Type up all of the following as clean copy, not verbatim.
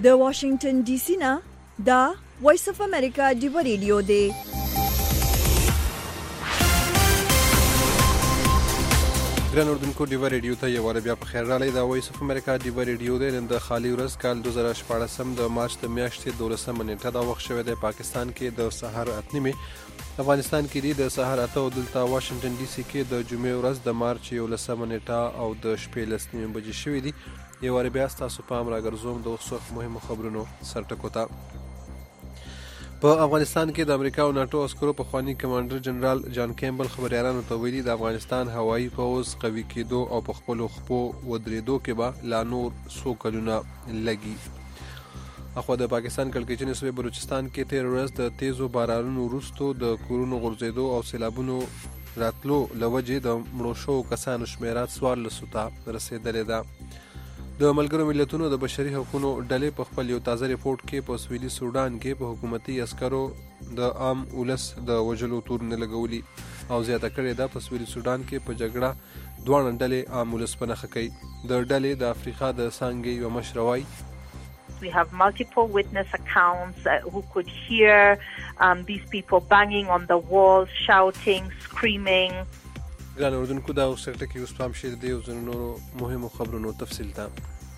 د واشنگټن ډي سي نه دا وایس اف امریکا ډیو ریډیو دی. ګران اردوونکو ډیو ریډیو ته یو واره بیا په خیر راغلی. دا وایس اف امریکا ډیو ریډیو دی. نن د خالي ورځ کال 2014 د مارچ د میاشتې 12 نیټه دا وخت شوی دی. پاکستان کې د سحر 8:30، افغانستان کې دی د سحر 8 او دلته واشنگټن ډي سي کې د جمعې ورځ د مارچ 11 نیټه او د شپې 10 بجې شوې دي. یو واره بیا ستاسو پام راګرځوم د وخت مهمو خبرونو سرټکو ته. په افغانستان کې د امریکا او ناتو عسکرو پخوانی کمانډر جنرال جان کیمبل خبريالانو ته ویلي د افغانستان هوایي پوځ قوي کېدو او په خپلو خپو ودرېدو کې به لا نور څو کلونه لګي. اخوا د پاکستان کړکېچنې صوبې بلوچستان کې تېره ورځ د تیزو بارانونو وروسته د کورونو غورځېدو او سیلابونو راتلو له وجې د مړو شوو کسانو شمېره 1400 ته رسېدلې ده. د ملګرو ملتونو د بشري حقوقو ډلې په خپل یو تازه ریپورت کې په سویلي سودان کې په حکومتي عسکرو د عام ولس د وژلو تورونه لګولي او زیاته کړې ده. په سویلي سودان کې په جګړه دوه ډلې عام ولس په نښه کوي. د ډلې د افریقا د څانګې یو مشر وایي We have multiple witness accounts who could hear these people banging on the walls, shouting, screaming. ګران اردوونکو دا اوس کې اوس پام شي د یو ځینو نورو مهمو خبرونو تفصیل ته.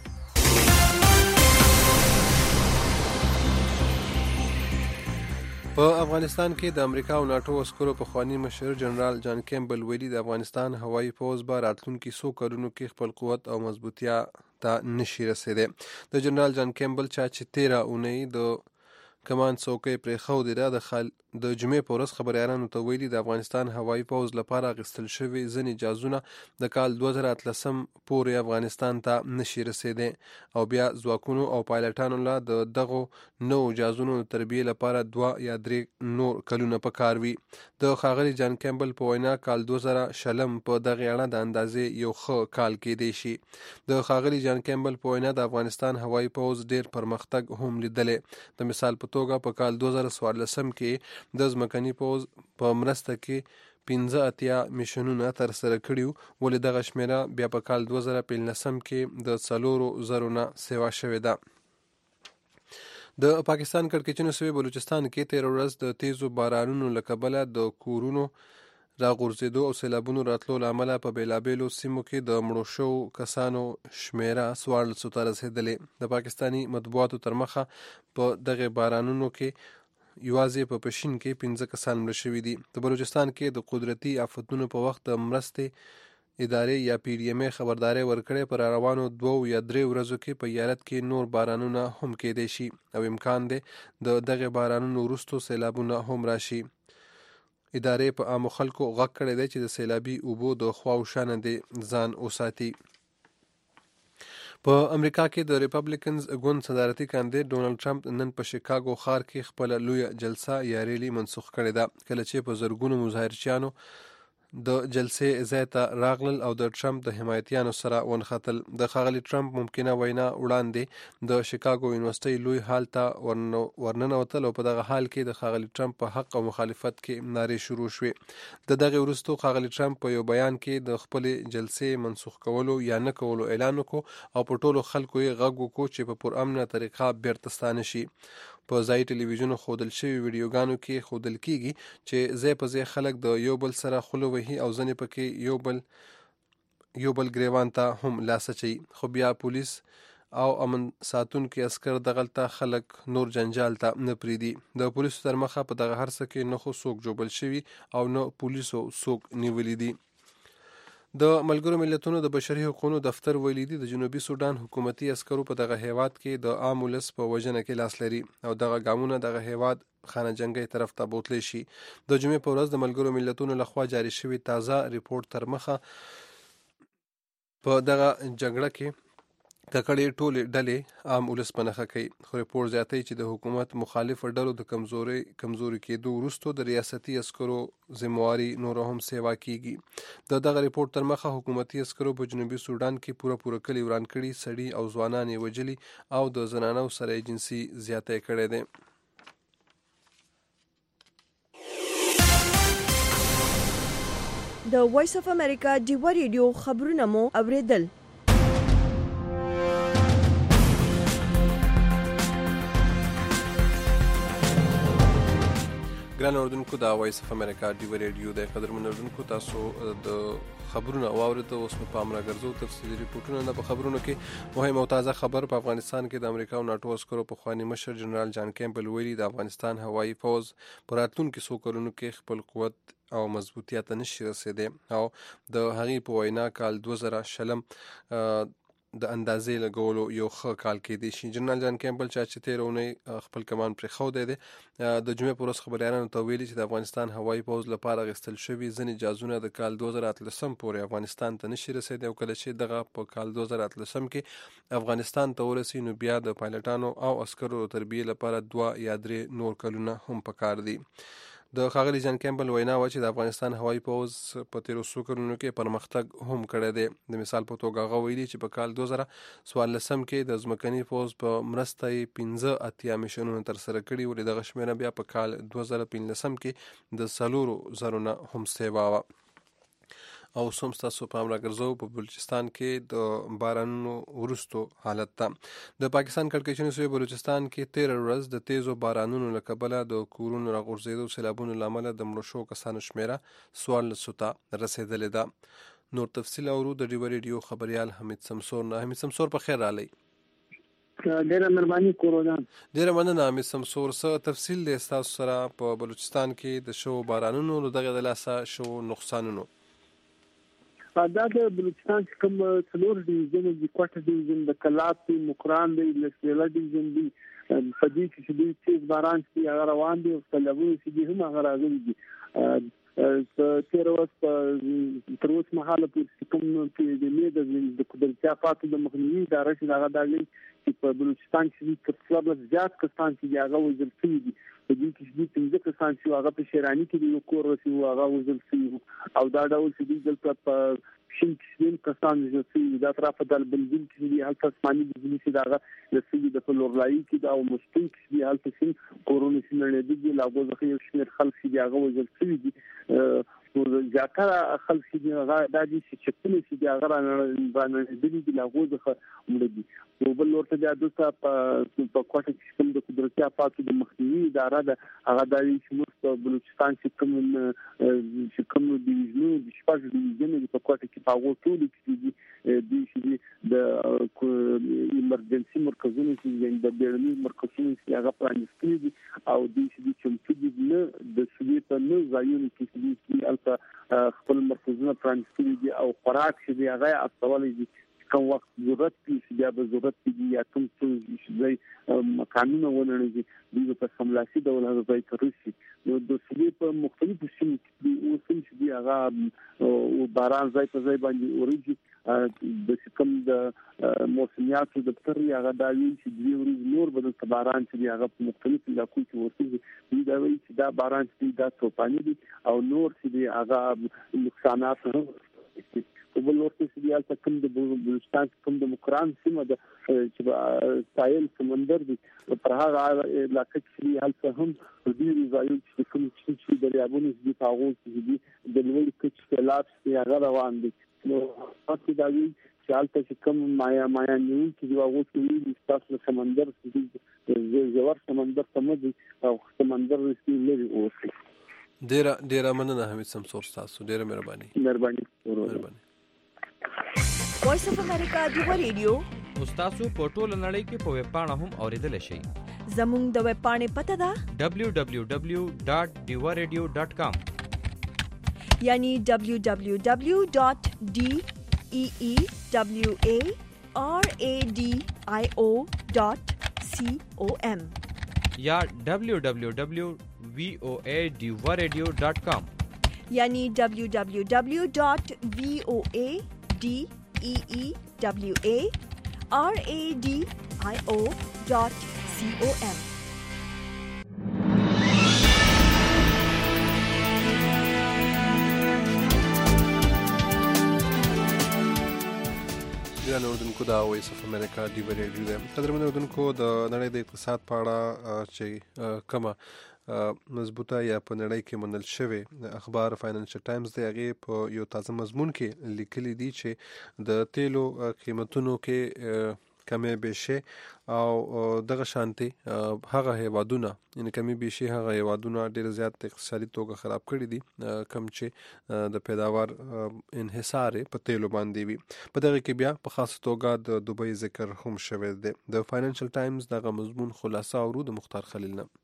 په افغانستان کې د امریکا او ناتو عسکرو پخوانی مشر جنرال جان کیمبل ویلي د افغانستان هوایي پوځ به راتلونکي 100 کلونو کې خپل قوت او مضبوطیا ته نشي رسیدي. د جنرال جان کیمبل چې 13 اونۍ د کمان څوکۍ پرېښودې ده د جمعې په ورځ خبریالانو ته ویلي د افغانستان هوایي پوځ لپاره اخیستل شوي ځینې جازونه د کال 2013 پورې افغانستان ته نشي رسیدي او بیا ځواکونو او پایلټانو له د دغو نوو جازونو د تربیې لپاره 2 یا 3 نور کلونه پکار وي. د ښاغلي جان کیمبل په وینا کال 2020 په دغه اړه د اندازې یو ښه کال کېدی شي. د ښاغلي جان کیمبل په وینا د افغانستان هوایي پوځ ډیر پرمختګ هم لیدلی. د مثال په توګه په کال 2014 کې د ځمکني پوځ په مرسته کې 15 میشنونه ترسره کړي، ولې دغه شمیره بیا په کال 2015 کې د 4,000 نه سیوا شوې ده. د پاکستان کړکېچنې صوبې بلوچستان کې تېره ورځ د تیزو بارانونو له کبله د کورونو راغورځېدو او سیلابونو راتلو له امله په بېلابېلو سیمو کې د مړو شوو کسانو شمېره 1400 ته رسېدلې. د پاکستاني مطبوعاتو تر مخه په دغه بارانونو کې یوازې په پښین کې 15 کسان مړه شوي دي. د بلوچستان کې د قدرتي آفتونو په وخت د مرستې ادارې یا PDMA خبرداري ورکړې پر روانو 2 یا 3 ورځو کې په یارت کې نور بارانونه هم کېدای شي او امکان دی د دغه بارانونو وروسته سیلابونه هم راشي. ادارې په عامو خلکو غږ کړی دی چې د سیلابي اوبو د خواوشا نه ځان وساتي. په امریکا کې د ریپبلیکنز ګوند صدارتي کاندید ډونالد ټرمپ نن په شیکاګو ښار کې خپله لویه جلسه یا ریلي منسوخ کړې ده. کله چې په زرګونو مظاهرچیانو د جلسې ځای ته راغلل او د ټرمپ د حمایتیانو سره ونښتل. د ښاغلي ټرمپ ممکنه وینا وړاندې د شیکاګو یونیورسټۍ لوی هال ته ورننوتل او په دغه حال کې د ښاغلي ټرمپ په حق او مخالفت کې نارې شروع شوې. د دغه وروسته ښاغلي ټرمپ په یو بیان کې د خپلې جلسې منسوخ کولو یا نه کولو اعلان وکړو او په ټولو خلکو یې غږ وکړو چې په پرامنه طریقه بیرته ستانه شي. په ځایي ټلویزیونو ښودل شوي ویډیوګانو کې ښودل کیږي چې ځای په ځای خلک د یو بل سره خوله وهي او ځنې پکې یو بل ګریوان ته هم لاس اچوي. خو بیا پولیس او امن ساتونکي عسکر دغلته خلک نور جنجال ته نه پریدي. د پولیسو تر مخه په دغه هر څه کې نه خو څوک جوبل شوي او نه پولیسو څوک نیولي دي. د ملګرو ملتونو د بشري حقوقو دفتر ویلي دي د جنوبي سودان حکومتي عسکرو په دغه هیواد کې د عام ولس په وژنه کې لاس لري او دغه ګامونه دغه هیواد خانه جنګي طرف ته بوتلی شي. د جمعې په ورځ د ملګرو ملتونو لخوا جاری شوی تازه ریپورت تر مخه په دغه جګړه کې ککړې ټولې ډلې عام ولس په نښه کوي. خو ریپورت زیاتوي چې د حکومت مخالف ډلو د کمزوري کېدو وروسته د ریاستي عسکرو ذمہواري نور هم سیوا کیږي. دغه ریپورت تر مخه حکومتي عسکرو په جنوبي سودان کې پوره کلی وران کړي، سړي او ځوانان یې وژلي او د زنانو سره جنسي زیاتی کړی دی. د وایس اف امریکا ډیو ریډیو خبرونه مو اوریدل. ګران اوردونکو دا وایس اف امریکا ډیو ریډیو د قدرمن اوردونکو تاسو د خبرونه واورېدو. اوس په پام راګرځو تفصیلي ریپورټونه نه. په خبرونو کې مهم او تازه خبر په افغانستان کې د امریکا او ناتو عسکرو پخوانی مشر جنرال جان کیمبل ویلي د افغانستان هوایي فوز په راتلونکو څو کلونو کې خپل قوت او مضبوطیت ته نشي رسیدي او د هغې په وینا کال 2020 د اندازې لګولو یو ښه کال کې دی شي. جنرال جان کیمبل چې تیر اونۍ خپل کمان پرې خو دی د جمعې پر ورځ خبريالانو ته ویلي چې د افغانستان هوایي فوز لپاره غوښتل شوی ځینې جازونه د کال 2013 پورې افغانستان ته نشي رسیدي او کله چې دغه په کال 2013 کې افغانستان ته ورسي نو بیا د پایلټانو او عسکرو تربیه لپاره 2 یا 3 نور کلونه هم پکار دي. د ښاغلي جان کیمبل وینا و چې د افغانستان هوایي فوز په تیرو څو کلونو کې پرمختګ هم کړی دی. د مثال په توګه هغه ویلي چې په کال 2014 کې د ځمکني فوز په مرسته یې 15 میشنونه ترسره کړي ولې دغه شمیره بیا په کال 2015 کې د 4,000 نه هم سیوا وه. او سم تاسو پام راګرځو په بلوچستان کې د بارانونو وروستو حالت ته. د پاکستان کړکېچنې سوی بلوچستان کې 13 ورځ د تیزو بارانونو له کبله د کورونو راغورځېدو سیلابونو له امله د مړو شوو کسانو شمیره 1400 ته رسېدلې ده. نور تفصیل اورو د ډیو ریډیو خبريال حمید سمسور نه. حمید سمسور په خیر رالی. ډیره مهرباني کوم. ډیره مننه حمید سمسور. څه تفصیل دی تاسو سره په بلوچستان کې د شو بارانونو دغه د لاسه شو نقصانونو؟ دا د بلوچستان کوم څلور ډیویژن دي، کوټه ډیویژن د کلات دی، مقران دی، لسیلا ډیویژن دی. په دې کې چې د تیز باران چې هغه روان دي او طلبونه چې هم هغه راغلي دي. تیر تر اوسه مهاله په کوم کې د میډ د قدرتي افاتو د مخنیوي اداره چې هغه دالي چې په بلوچستان کې کثرت زیات کسان چې هغه وزل شوي دي. په دې کې چې څنګه کسان چې هغه په شیرانی کې د کور رسي هغه وزل شوي او دا ډول چې دلته په شین کسان چې دا طرف د بنزین کې هلته اسماني بجلی چې دا رسېږي د فلورلای کې دا او مستون کې هلته چې کورونه چې نه دي لاغو ځخه یو شمېر خلک چې هغه وزل شوي دي. ځکه خلک چې هغه د دې چې څه چې هغه باندې د دې لاغو ځخه مړ دي. یو بل ورته د دوسه په کوټه کې د قدرتي افاتو د مخنیوي اداره د هغه د شمول بلوچستان چې کوم ډیویژن د شپږ ډیویژن په کوټه کې په ټول کې دي د ایمرجنسي مرکزونو چې د بیړني مرکزونو چې هغه پرانیستي دي او د دې چې د نه د سویت نه ځایونو کې البته خپل مرکزونه پرانیستي دي او خوراک چې هغه اصلي دي کوم وخت ضرورت کې بیا به ضرورت کې یا کوم څه ځای قانون ولري دي په سملاسي ډول هغه ځای ترسي. نو د سویت په مختلفو سیمو کې اوسم چې هغه او باران ځای په ځای باندې اوريږي د کوم د موسمیاتو د تر هغه دا وی چې دی ورځ نور بدل باران چې هغه په مختلفو علاقو کې ورسېږي دا وی چې دا باران چې دا توپانی دي او نور چې هغه نقصانات هم په بل ورته چې یالته کوم د بلوچستان کوم د مقران سیمه د چې ساحل سمندر دي پر هغه علاقه کې هلته هم ډېری ځایونه چې کوم چې د ریابونو دي تاغو چې دي د لوی کچ سیلاب چې هغه روان دي. نو تاسو دا وی چې هلته چې کوم مایا نیو چې هغه ټول د تاسو سمندر چې زوار سمندر سمدي او سمندر رسي لري اوسي. ډیره مننه حمید سمسور. تاسو ډیره مهرباني. وایس اف امریکا ډیو ریډیو تاسو په ټوله نړۍ کې په ویب پاڼه هم اوریدل شئ. زموږ د ویب پاڼې پته ده www.diwaradio.com یعنی www.deewaradio.com یا www.voadiwaradio.com یعنی www.voadiwaradio.com. ګران اوردونکو دا وایس اف امریکا ډیو ریډیو ده. قدرمن اوردونکو د نړۍ د اقتصاد په اړه چې کومه مضبوطه یا په نړۍ کې منل شوی اخبار فاینانشل ټایمز دی هغه په یو تازه مضمون کې لیکلي دي چې د تیلو قیمتونو کې کمې بیشې او دغه شانتي هغه هیوادونه یعنی کمې بیشې هغه هیوادونه ډېر زیات اقتصادي توګه خراب کړي دي کم چې د پیداوار انحصار په تیلو باندې وي. په دغه کې بیا په خاص توګه د دوبۍ ذکر هم شوی دی. د فاینانشل ټایمز دغه مضمون خلاصه اورو د مختار خلیل نه.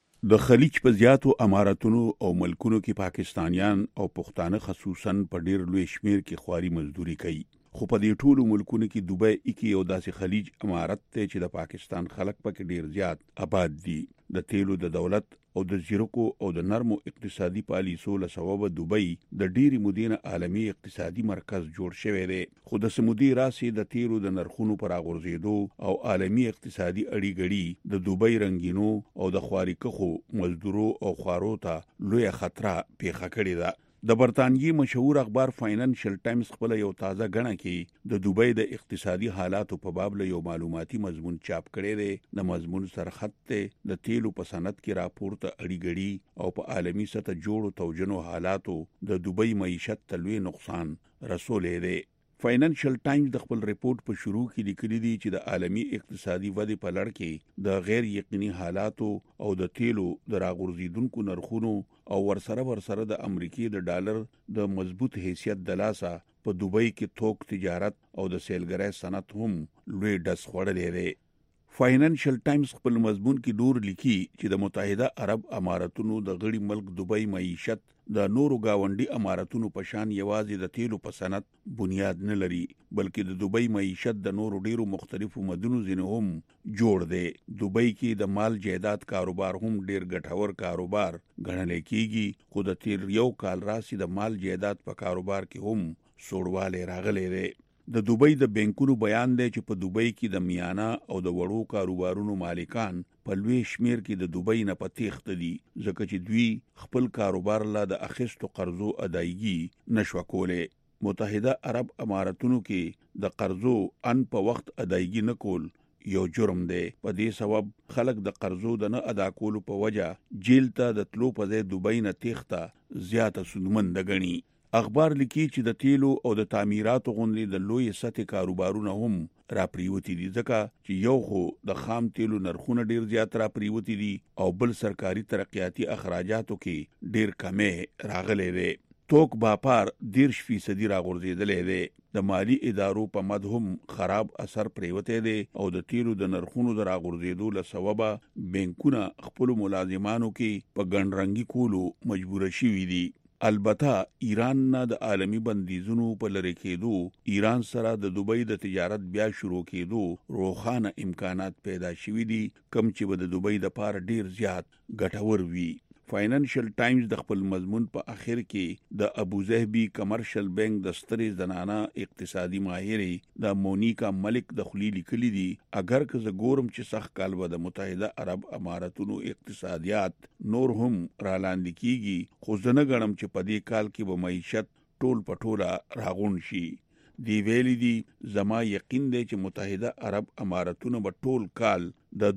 د خلیج په زیاتو اماراتونو او ملکونو کې پاکستانیان او پښتانه خصوصا په ډیر لوی شمیر کې خواري مزدوري کوي. خو په دې ټولو ملکونو کې دوبۍ کې یو داسې خلیج امارت دی چې د پاکستان خلک پکې ډیر زیات آباد دي. د تیلو د دولت او د زیرکو او د نرمو اقتصادي پالیسو له سببه دوبۍ د ډیری مودې نه عالمي اقتصادي مرکز جوړ شوی دی. خو د سمودي راسي د تیلو د نرخونو پر غورځېدو او عالمي اقتصادي اړیګړي د دوبۍ رنگینو او د خواریکخو مزدورو او خوارو ته لوی خطر پیښه کړې ده. د برتانیې مشهور اخبار فاینانشل ټایمز خپل یو تازه غڼه کې د دوبۍ د اقتصادي حالاتو په باب له یو معلوماتي مضمون چاپ کړی دی. د مضمون سرخط ته د تیلو په صنعت کې راپورته اړیګړي او په عالمي سطح جوړو توجنو حالاتو د دوبۍ معیشت ته لوی نقصان رسولې دی. فاینانشل ټایمز د خپل ریپورت په شروع کې لیکلي دي چې د عالمي اقتصادي ودې په لړ کې د غیر یقیني حالاتو او د تیلو د راغورځیدونکو نرخونو او ورسره د امریکای د ډالر د مضبوط حیثیت د لاسه په دوبۍ کې توک تجارت او د سیلګرۍ صنعت هم لوی ډز خوړلې دی. فاینانشل ټایمز خپل مضمون کې ډور لیکي چې د متحده عرب اماراتونو د غړي ملک دوبۍ معیشت د نورو گاونډي اماراتونو په شان یوازې د تیلو په صنعت بنیاد نه لري بلکې د دوبۍ معیشت د نورو ډیرو مختلفو مدنو ځینې هم جوړ دی. دوبۍ کې د مال جایداد کاروبار هم ډیر ګټور کاروبار ګڼل کیږي خو د تیر یو کال راسي د مال جایداد په کاروبار کې هم سوړواله راغلی دی. د دوبۍ د بانکونو بیان دی چې په دوبۍ کې د میانه او د وړو کاروبارونو مالکان په لوی شمیر کې د دوبۍ نه په تیښته دي ځکه چې دوی خپل کاروبار لا د اخیستو قرضو ادایګي نشو کولی. متحده عرب اماراتونو کې د قرضو ان په وخت ادایګي نه کول یو جرم دی. په دې سبب خلک د قرضو د نه ادا کولو په وجه جیل ته د تلو په ځای دوبۍ نه تیښته زیاته سودمند ګڼي. اخبار لیکي چې د تیلو او د تعمیراتو غونډې د لوی سطح کاروبارونه هم راپریوتی دي ځکه چې یو خو د خام تیلو نرخونه ډیر زیات راپریوتی دي او بل سرکاري ترقیاتی اخراجاتو کې ډیر کمې راغلي دي. توک باپار 10% راغورځېدلې دي. د مالی ادارو په مد هم خراب اثر پریوته دي او د تیلو د نرخونو د راغورځېدو له سببه بانکونه خپل ملازمانو کې په ګڼرنګي کولو مجبور شوي دي. البته ایران نه د عالمی بندیزونو په لری کېدو ایران سره د دوبۍ د تجارت بیا شروع کېدو روخانه امکانات پیدا شوي دي کم چې به د دوبۍ د پاره ډیر زیات ګټور وي. فاینانشل ټایمز د خپل مضمون په اخر کې د ابوظهبي کمرشل بانک د سترې زنانه اقتصادي ماهرې د مونیکا ملک د خلی لیکلي دي اگر که زه ګورم چې سخت کال به د متحده عرب اماراتونو اقتصادیات نور هم را لاندې کیږي خو زه نه غواړم چې په دې کال کې به معیشت ټول پټوله راغون شي. دی ویلی دي زما یقین دی چې متحده عرب اماراتونو به ټول کال د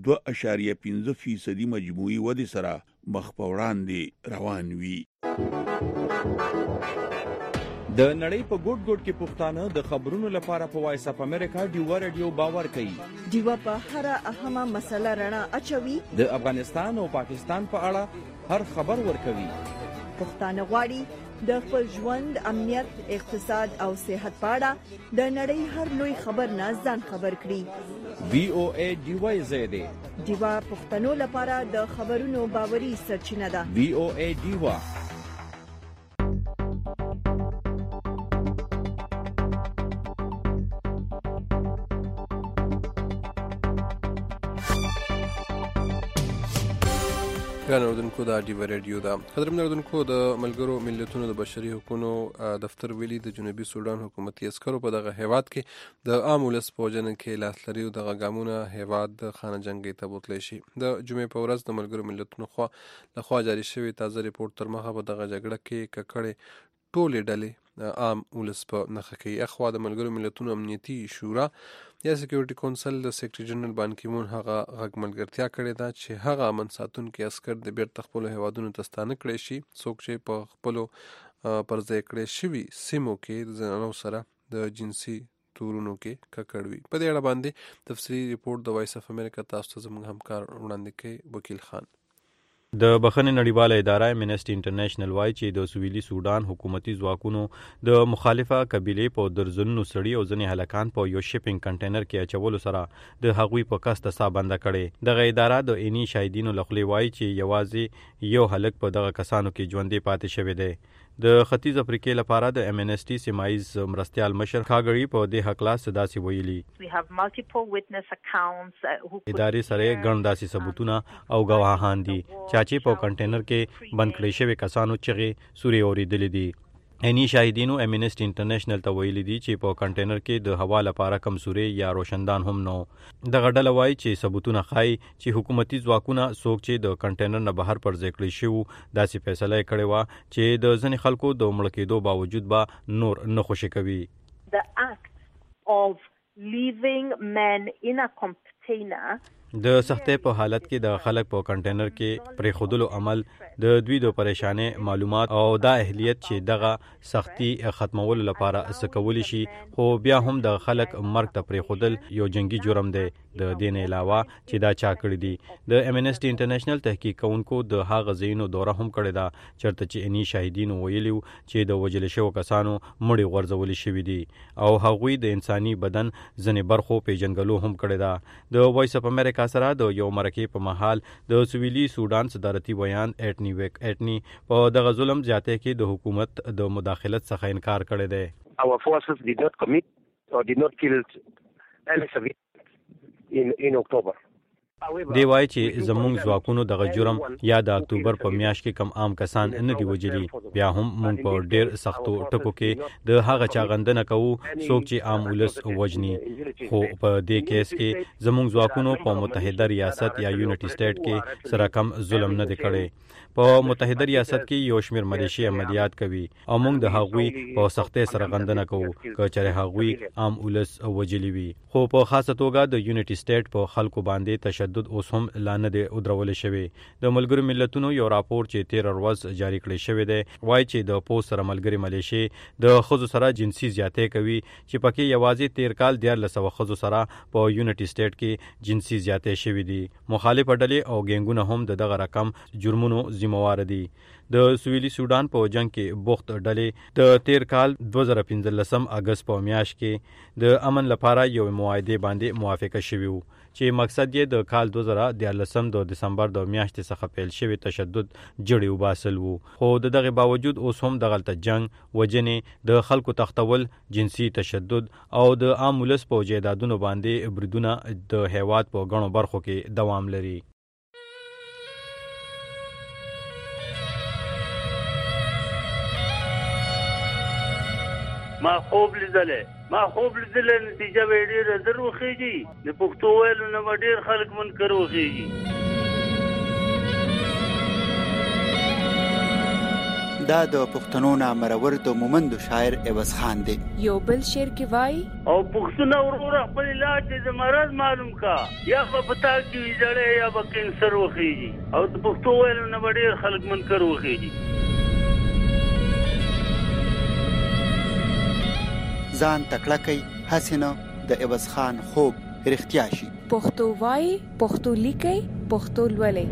2.5% مجموعي ودې سره مخ په وړاندې روان وي. د نړۍ په ګوټ ګوټ کې پښتانه د خبرونو لپاره په وایس اپ امریکا ډیوا رادیو باور کوي. ډیوا په هر اهمه مسله رڼا اچوي. د افغانستان او پاکستان په اړه هر خبر ورکوي. پښتانه غواړي د خپل ژوند امنیت اقتصاد او صحت په اړه د نړۍ هر لوی خبر نه ځان خبر کړي. VOA ډیوا زیاده ډیوا پښتنو لپاره د خبرونو باوري سرچینه ده. VOA ډیوا ګرانو اوریدونکو دا ډیوا رادیو ده. قدرمن اوریدونکو د ملګرو ملتونو د بشري حقوقو دفتر ویلي د جنوبي سودان حکومتي عسکرو په دغه هیواد کې د عام ولس په وژنه کې لاس لري او دغه ګامونه هیواد د خانه جنګي ته بوتلی شي. د جمعې په ورځ د ملګرو ملتونو لخوا جاري شوی تازه ریپورت تر مخه په دغه جګړه کې ککړې ټولې ډلې عام ولس په نښه کوي. اخوا د ملګرو ملتونو امنیتي شورا یا سکیورټي کونسل د سیکرټري جنرال بان کی مون هغه غږ ملګرتیا کړې ده چې هغه امن ساتونکي عسکر د بیرته خپلو هیوادونو ته ستانه کړی شي څوک چې په خپلو پر ځای کړی شوي سیمو کې د زنانو سره د جنسي تورونو کې ککړ وي. په دې اړه باندې تفصیلي ریپورت د وایس اف امریکا تاسو ته زموږ همکار وړاندې کوي وکیل خان. د بخښنې نړیواله اداره امنسټي انټرنیشنل وایي چې د سویلي سودان حکومتي ځواکونو د مخالفه قبیلې په درزنونو سړي او ځینې هلکان په یو شپینګ کنټینر کې اچولو سره د هغوی په قصد ساه بنده کړې. دغه اداره د عیني شاهدینو له خولې وایي چې یوازې یو هلک په دغه کسانو کې ژوندی پاتې شوی دی. د ختیځ افریقې لپاره د امنسټي سیمایز مرستیال مشر کاګړي په دې حقلا داسې ویلي. ادارې سره ګڼ داسې ثبوتونه او ګواهان دي چې په کنټینر کې بند کړی شوی کسانو چغې سوري اوریدلې دي. عیني شاهدینو امنسټي انټرنیشنل ته ویلي دي چې په کنټینر کې د هوا لپاره کم سوري یا روشندان هم نو. دغه ډله وایي چې ثبوتونه ښایي چې حکومتي ځواکونه څوک چې د کنټینر نه بهر پر ځای کړی شوي داسې فیصله یې کړې وه چې د ځینې خلکو د مړه کېدو باوجود به نور نه خوشي کوي. The act of leaving men in a container د سختۍ په حالت کې د خلک په کنټینر کې پرې خودلو عمل د دوی د پریشانې معلومات او دا اهلیت چې دغه سختی ختمولو لپاره سکولی شي خو بیا هم د خلک مرګ ته پرې خودل یو جنگي جرم دی. د دې نه علاوه چې دا چا کړی دي. د امنسټي انټرنیشنل تحقیق کوونکو د هغه ځایونو دوره هم کړې ده چېرته چې عیني شاهدینو ویلي چې د وژل شوو کسانو مړي غورځولي شوي دي او هغوی د انساني بدن ځینې برخو پیژنګلو هم کړې ده. د وایس اف امریکا سره د یو مرکې په محل د سویلي سودان صدارتي بیان اټنی په دغه ظلم زیاتې کې د حکومت د مداخلت څخه انکار کړی دی. Our forces did not commit or did not kill any civilians in October. دی وایي چې زموږ ځواکونو دغه جرم یا د اکتوبر په میاشت کې کم عام کسان نه دی وجلي. بیا هم موږ په ډیر سختو ټکو کې د هغه چا غندنه کوو څوک چې عام ولس وجني. خو په دې کیس کې زموږ ځواکونو په متحده ریاست یا یونټي سټیټ کې سره کم ظلم نه دی کړی. په متحده ریاست کې یو شمیر ملیشي عملیات کوي او موږ د هغوی په سختۍ سره غندنه کوو که چېرې هغوی عام ولس وجلي وي. خو په خاصه توګه د یونټي سټیټ په خلکو باندې تشدد اوس هم لا نه دی ودرول شوی. د ملګرو ملتونو یو راپور چې 13 ورځ جاری کړی شوی دی وایي چې د پوس سره ملګري ملیشي د ښځو سره جنسي زیاتې کوي چې پکې یوازې 13 کال 1400 ښځو سره په یونټي سټیټ کې جنسي زیاتې شوي دي. مخالف ډلې او ګینګونه هم دغه رقم جرمونو ذمہوار دي. د سویلي سودان په جنگ کې بوخت ډلې د 13 کال 2015 اگست په میاشت کې د امن لپاره یو معاهده باندې موافقه شوی وو چې مقصد یې د کال 2014 د دسمبر د میاشتې څخه پیل شوی تشدد جړی وباسل وو. خو دغه باوجود اوس هم دغه جنگ وجنې د خلکو تختول جنسي تشدد او د عام ولس په جیدادونو باندې بریدونه د هیواد په غنو برخو کې دوام لري. ما خوب لیدلې نتیجه به ډېره زر وخیږي. د پښتو ویلو نه به ډېر خلک منکر وخیږي. دا د پښتنو نامرور د مومندو شاعر عوض خان دی. یو بل شعر کې وایي او پښتون وروره خپل علاج د مرض معلوم کا یا په پتا کې جړې یا به کینسر وخیږي او د پښتو ویلو نه به ډېر خلک منکر وخیږي. ځان تکړه کوي هسې نه د عوض خان خوب رښتیا شي. پښتو وایي، پښتو لیکي، پښتو لولي.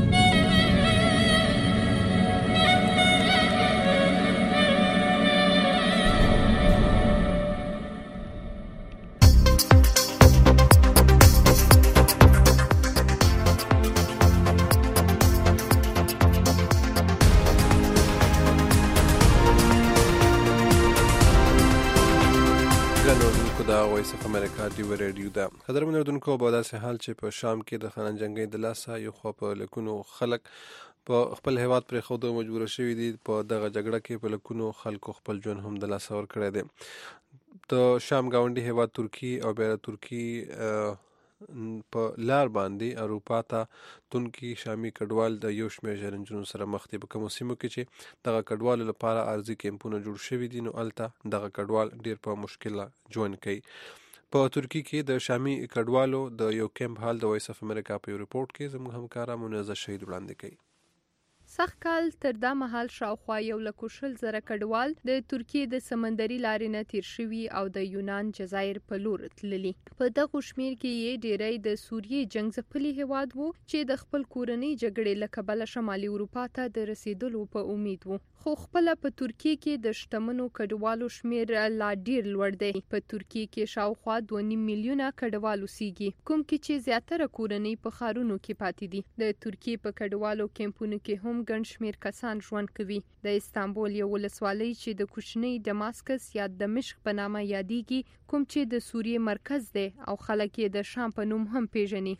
وایس اف امریکا ډیو ریډیو دا قدر منردونکو په داسې حال چې په شام کې د خانن جنگي د لاسه یو خو په لکونو خلک په خپل هیواد پر خوده مجبور شوی دي. په دغه جګړه کې په لکونو خلکو خپل ژوند هم د لاسه ور کړی دی. د شام گاونډي هیواد ترکی او بیا ترکی په لار باندې اروپا ته تونکي شامي کډوال د یو شمېر چیلنجونو سره مخ دي. په کومو سیمو کې چې دغه کډوالو لپاره ارضي کیمپونه جوړ شوي دي نو الته دغه کډوال ډیر په مشکله ژوند کوي. په ترکی کې د شامي کډوالو د یو کیمپ حال د وایس اف امریکا په ریپورت کې زموږ همکارا منزه شهید وړاندې کوي. سخت کال تر دا مهال شاوخوا 1,000,000 کډوال د ترکیې د سمندري لارې نه تیر شوي او د یونان جزایر په لور تللي. په دغه شمیر کې یې ډیری د سوریې جنگ ځپلي هیواد وو چې د خپل کورنۍ جګړې له کبله شمالي اروپا ته د رسیدلو په امید وو. خو خپل په ترکیې کې د شتمنو کډوالو شمیر لا ډیر لوړ دی. په ترکیې کې شاوخوا 2.5 میلیونه کډوال اوسېږي، کوم کې چې زیاتره کورنۍ په ښارونو کې پاتې دي. د ترکیې په کډوالو کیمپونو کې هم ګڼ شمیر کسان ژوند کوي. د استانبول یو ولسوالۍ چې د کوچنۍ دماسکس یا دمشق په نامه یادېږي، کوم چې د سوریې مرکز دی او خلک یې د شام په نوم هم پیژني.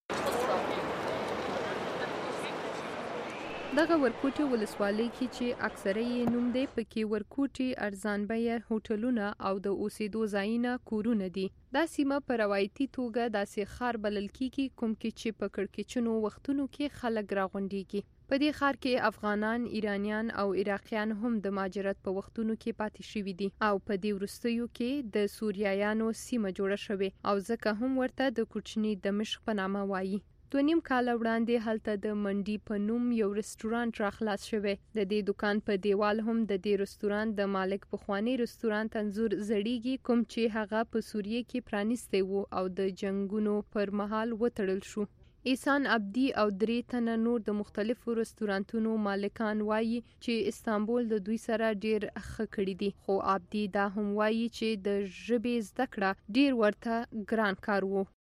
دغه ورکوټي ولسوالۍ کې چې اکثره یې نوم دی، پکې ورکوټي، ارزان بیه هوټلونه او د اوسېدو ځایونه کورونه دي. دا سیمه په روایتي توګه داسې ښار بلل کېږي، کوم کې چې په کړکېچنو وختونو کې خلک راغونډېږي. په دې ښار کې افغانان، ایرانیان او عراقیان هم د مهاجرت په وختونو کې پاتې شوي دي او په دې وروستیو کې د سوریایانو سیمه جوړه شوې او ځکه هم ورته د کوچني دمشق په نامه وایي. 2.5 کاله وړاندې هلته د منډي په نوم یو رستورانت راخلاص شوی. د دې دکان په دیوال هم د دې رستورانت د مالک پخوانی رستورانت انځور زړیږي، کوم چې هغه په سوریې کې پرانیستی وو او د جنگونو پر مهال وتړل شو. احسان عبدي او 3 تنه نور د مختلفو رستورانتونو مالکان وایي چې استانبول د دوی سره ډیر ښه کړي دي، خو عبدي دا هم وایي چې د ژبې زده کړه ډیر ورته ګران کار وو.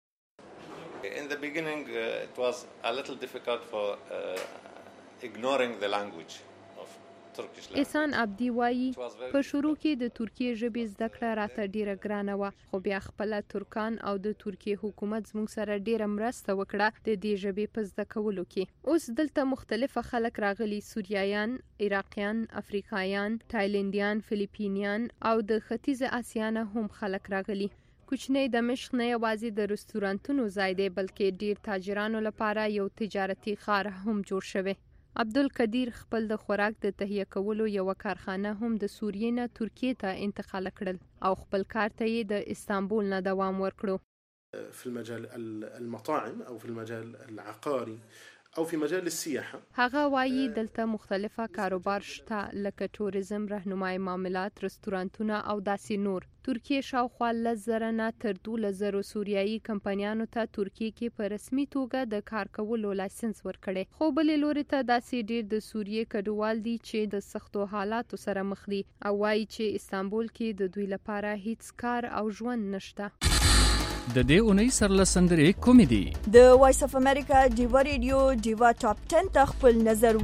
In the beginning, it was a little difficult for ignoring the language of Turkish language. احسان عبدي وایي په شروع کې د ترکیې ژبې زده کړه راته ډیره ګرانه وه، خو بیا خپله ترکان او د ترکیې حکومت زموږ سره ډیره مرسته وکړه د دې ژبې په زده کولو کې. اوس دلته مختلفه خلک راغلي، سوریایان، عراقیان، افریقایان، تایلندیان، فلیپینیان او د ختیځ اسیا نه هم خلک راغلي. کوچنی دمشق نه یوازې د رستورانتونو ځای دی، بلکې ډیر تاجرانو لپاره یو تجارتي ښار هم جوړ شوی. عبدالقدیر خپل د خوراک د تهیه کولو یو کارخانه هم د سوریې نه ترکیې ته انتقال کړل او خپل کار ته یې د استانبول نه دوام ورکړو. في المجال المطاعم او في المجال العقاري او في مجال السياحه. هغه وایي دلته مختلفه کاروبار شته، لکه توریزم، راهنمای معاملات، رستورانتونه او داسې نور. ترکیې شاوخوا 10,000 نه تر 12,000 سوریایي کمپنیانو ته ترکیې کې په رسمي توګه د کار کولو لایسنس ورکړي. خو بلې لوري ته داسې ډیر د سوریې کډوال دي چې د سختو حالاتو سره مخ دي او وایي چې استانبول کې د دوی لپاره هیڅ کار او ژوند نشته. د دې اونۍ سرلسندرې کومې دي؟ د وایس اف امریکا ډیوا ریډیو ډیوا ټاپ 10 ته خپل نظر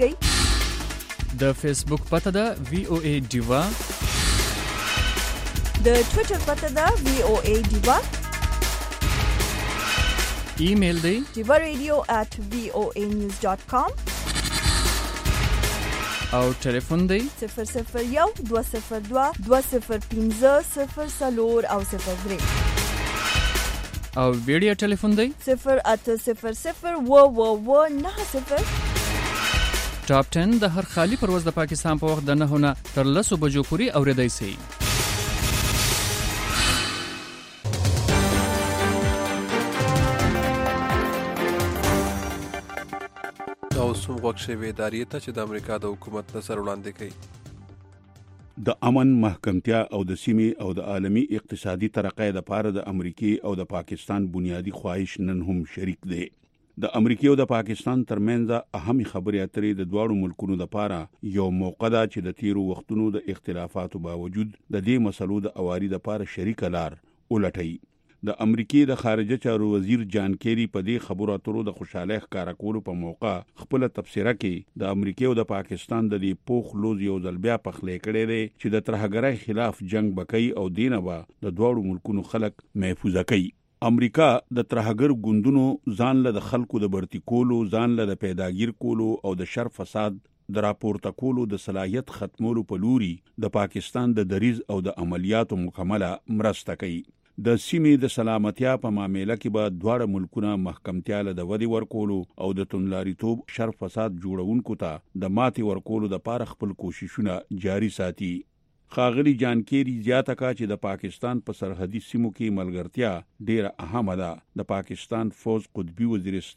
ولېږئ. د فیسبوک پته ده VOA ډیوا، د ټوئیټر پته ده VOA ډیوا، ایمیل دی diva@voanews.com او ټلیفون دی 001 202 205 0 او 03 او ویډیو ټلیفون دی 0800 و90. ټاپ 10 د هر خالی پرواز د پاکستان په وخت د 9 نه تر 10 بجو پورې اوریدای شي. او سم وخت شوی ادارې ته چې د امریکا د حکومت نظر وړاندې کوي. د امن، محکمتیا او د سیمې او د عالمی اقتصادي ترقۍ لپاره د امریکای او د پاکستان بنیادی خواهش نن هم شریک دی. د امریکای او د پاکستان ترمنځ اهمي خبرې اترې د دواړو ملکونو لپاره یو موقع ده چې د تیرو وختونو د اختلافاتو باوجود د دې مسلو د اواري لپاره شریک لار ولټي. د امریکای د خارجه چارو وزیر جان کیری په دې خبرو اترو د خوشاله ښکارا کولو په موقع خپل تبصره کې د امریکای او د پاکستان د دې پوخ لوز یو ځل بیا پخلې کړي دي چې د ترهګرۍ خلاف جنگ وکړي او دینه به د دواړو ملکونو خلک محفوظ کړي. امریکا د ترهګر ګوندونو ځان له خلکو د برتی کولو، ځان له پیداګیر کولو او د شر فساد د راپورته کولو د صلاحیت ختمولو په لوري د پاکستان د دریز او د عملیاتو مکمله مرسته کوي. د سیمې د سلامتیا په معاملې کې به دواړه ملکونه محکمتیا له د ودی ورکولو او د تونلاریتوب شر فساد جوړونکو ته د ماتي ورکولو د پاره خپل کوششونه جاری ساتي. خاغلی جان کیری زیاته کا چې د پاکستان په سرحدي سیمو کې ملګرتیا ډیره اهمه ده. د پاکستان فوج قطبی وزیرستان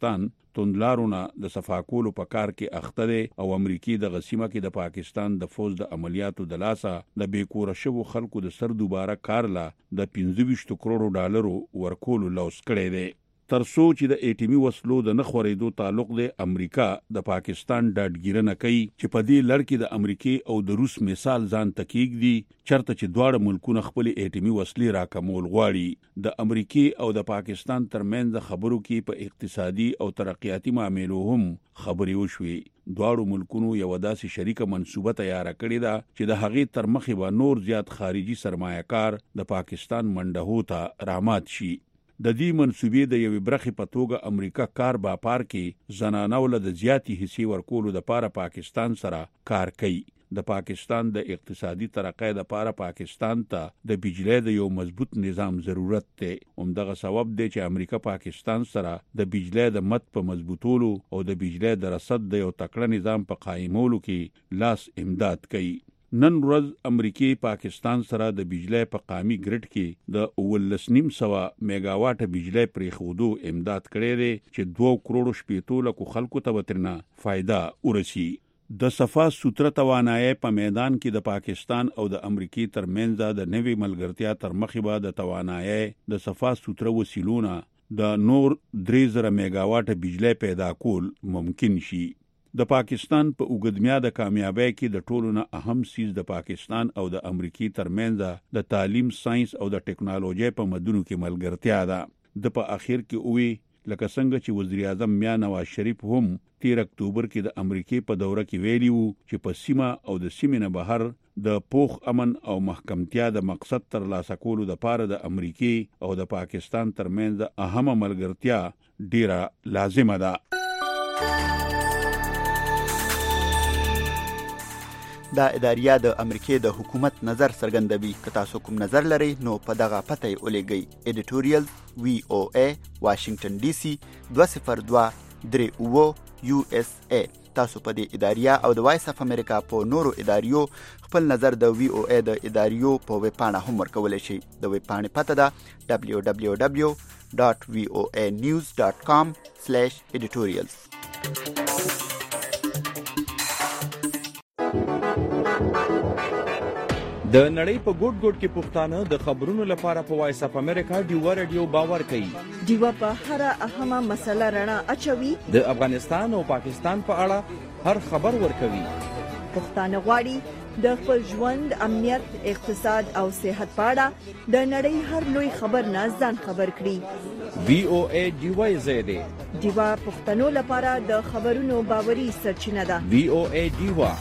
توندلارونه د صفاکولو په کار کې اخته دي او امریکای د غسیمه کې د پاکستان د فوج د عملیاتو د لاسه د بیکوره شوو خلکو د سر دوباره کارلا د 25 کروڑ ډالرو ورکول لوس کړي دي. ترڅو چې د ایټمی وسلو د نخورېدو تعلق د امریکا د پاکستان ډاډګیرنه کوي چې په دې لړ کې د امریکای او د روس مثال ځان تکیګ دي چرته چې دواړه ملکونه خپل ایټمی وسلې راکمول غواړي. د امریکای او د پاکستان ترمنځ خبرو کې په اقتصادي او ترقیاتي معاملو هم خبرې وشوي. دواړو ملکونو یو داسې شریکه منصوبه تیار کړې ده چې د هغې تر مخې به نور زیات خارجي سرمایه‌کار د پاکستان منډهو ته رامات شي. د دې منصوبې د یوې برخې په توګه امریکا کار باپار کې زنانو له د زیاتی حصے ورکولو لپاره پاکستان سره کار کوي. د پاکستان د اقتصادي ترقۍ لپاره پاکستان ته د بجلی د یو مضبوط نظام ضرورت دی. همدغه سبب دی چې امریکا پاکستان سره د بجلی د مد په مضبوطولو او د بجلی د رصد د یو تکړه نظام په قائمولو کې لاس امداد کوي. نن ورځ امریکای پاکستان سره د بجلی په قامي ګریډ کې د 1900 میگاواټ بجلی پرې خودو امداد کړي دي چې 2 کروڑ شپېتو لکو خلکو ته وترنه فائدہ ورسي. د صفا سوتره توانایي په میدان کې د پاکستان او د امریکای ترمنځ د نوي ملګرتیا تر مخې به د توانایي د صفا سوتره وسیلونه د نور 3000 میگاواټ بجلی پیدا کول ممکن شي. د پاکستان په اوګدمیا د کامیابی کې د ټولو نه اهم سیز د پاکستان او د امریکای ترمنځ د تعلیم، ساينس او د ټکنالوژي په مدونو کې ملګرتیا ده. د په اخر کې وی لکه څنګه چې وزیر اعظم میا نواز شریف هم 13 اکتوبر کې د امریکای په دوره کې ویلی وو چې په سیمه او د سیمې نه بهر د پوخ امن او محکمتیا د مقصد تر لاسه کولو لپاره د امریکای او د پاکستان ترمنځ اهمه ملګرتیا ډیره لازمه ده. دا اداریه د امریکای د حکومت نظر څرګندوي. که تاسو کوم نظر لرئ نو په دغه پته یې ولېږئ. ایډیټوریال VOA واشنگټن DC 20238 USA. تاسو په دې اداریه او د وایس اف امریکا په نورو اداریو خپل نظر د VOA د اداریو په ویب پاڼه هم ورکولی شئ. د ویب پاڼې پته ده www.voanews.com/editorials. د نړۍ په ګوټ ګوټ کې پښتانه د خبرونو لپاره په وایس اف امریکا ډیوا رادیو باور کوي. ډیوا په هر اهمه مسله رڼا اچوي. د افغانستان او پاکستان په اړه هر خبر ورکوي. پښتانه غواړي د خپل ژوند، امنیت، اقتصاد او صحت په اړه د نړۍ هر لوی خبر نه ځان خبر کړي. VOA ډیوا زیاده ډیوا پښتنو لپاره د خبرونو باوري سرچینه ده. VOA ډیوا.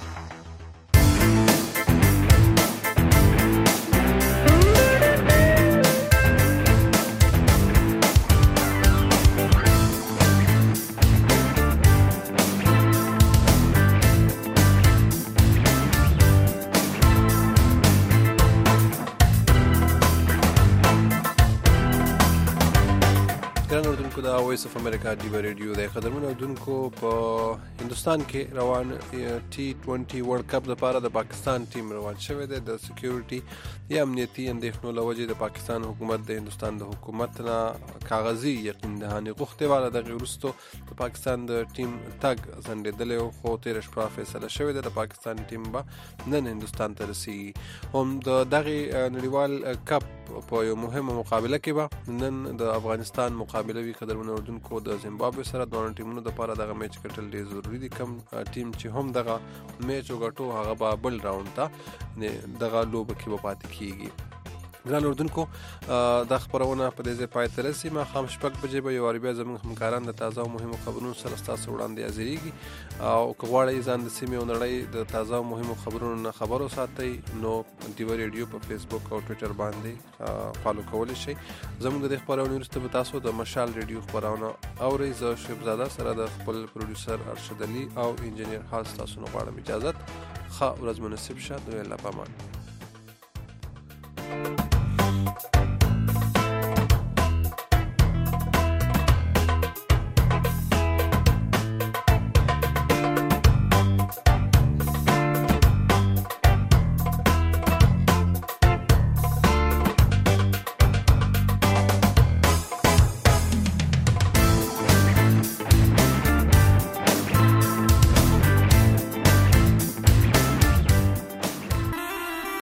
د وایس اف امریکا ډیوا ریډیو د قدرمن اودونکو په هندستان کې روان T20 ورلد کپ لپاره د پاکستان ټیم روان شوی دی. د سکیورټي یا امنیتي اندېښنو له وجې د پاکستان حکومت د هندستان د حکومت نه کاغذي یقین دهانې غوښتې واله. دغې وروستو د پاکستان د ټیم تګ ځنډېدلی و، خو تېره شپه فیصله شوې ده د پاکستان ټیم به نن هندوستان ته رسېږي. هم د دغې نړیوال کپ په یو مهمه مقابله کې به نن د افغانستان مقابله وي. قدرمنو اردوونکو د زیمبابوې سره دواړو ټیمونو لپاره دغه میچ ګټل ډېر ضروري دي. کم ټیم چې هم دغه میچ وګټو هغه به بل راوند ته دغه لوبه کې به پاتې کیږي. ګران اردوونکو دا خبرونه په دې ځای پای ته رسي. ماښام 6 بجې به یو وار بیا زموږ همکاران د تازه او مهمو خبرونو سره ستاسو وړاندې حاضرېږي. او که غواړئ ځان د سیمې او نړۍ د تازه او مهمو خبرونو نه خبر وساتئ نو ډیوا ریډیو په فیسبوک او ټویټر باندې فالو کولی شئ. زموږ د دې خپرونې وروسته به تاسو د مشال ریډیو خبرونه اورئ. زه شیبزاده سره د خپل پروډیوسر ارشد علي او انجینیر حال تاسو نه غواړم اجازت. ښه ورځ مناسب شه. د الله په امان.